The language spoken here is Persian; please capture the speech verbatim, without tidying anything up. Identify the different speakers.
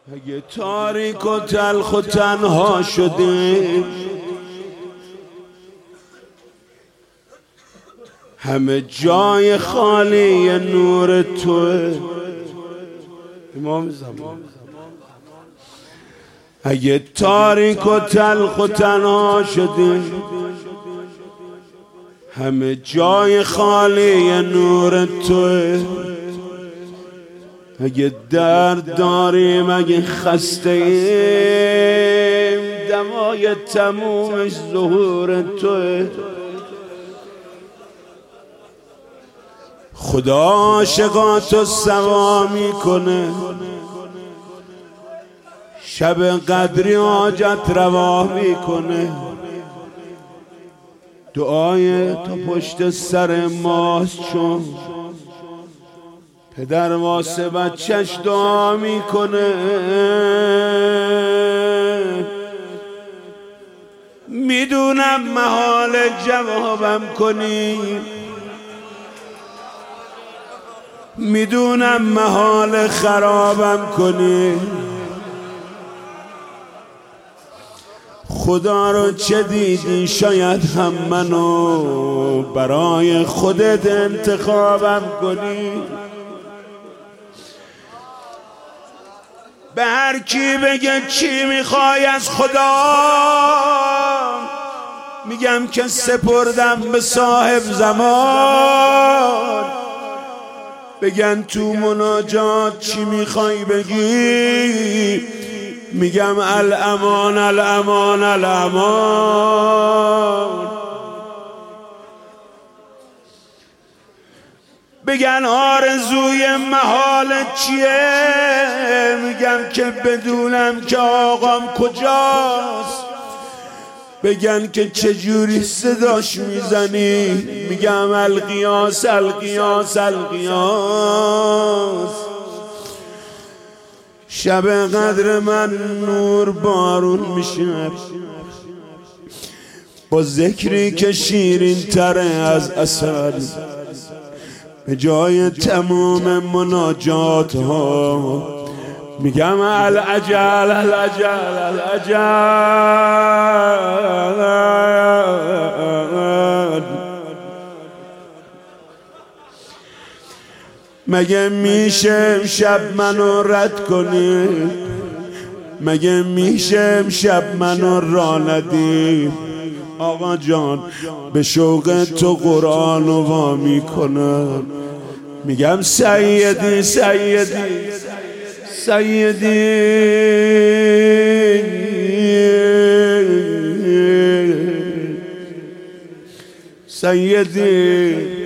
Speaker 1: اگه تاریک و تلخ و تنها شدیم، همه جای خالی نور توه امام زمان. اگه تاریک و تلخ و تنها شدیم، همه جای خالی نور توه. اگه درد داریم، اگه خسته ایم، دوای تمومش ظهور توه. خدا عاشقاتو سوا میکنه، شب قدری حاجت روا میکنه. دعای تو پشت سر ماست، چون پدر واسه بچهش دعا میکنه. میدونم محال جوابم کنی، میدونم محال خرابم کنی. خدا رو چه دیدی؟ شاید هم منو برای خودت انتخابم کنی. به هر کی بگه چی میخوای از خدا، میگم که سپردم به صاحب زمان. بگن تو مناجات چی میخوای بگی، میگم الامان الامان الامان. بگن آرزوی محال چیه، میگم که بدونم که آقام کجاست. بگن که چجوری صداش میزنی، میگم القیاس القیاس القیاس. شب قدر من نور بارون میشه، با ذکری که شیرین تره از عسل. به جای تموم مناجات ها میگم العجل العجل العجل. مگه میشه امشب منو رد کنی؟ مگه میشه امشب منو را ندی؟ آقا جان به شوق تو قرآن رو وا میکنم، میگم سیدی سیدی سیدی سیدی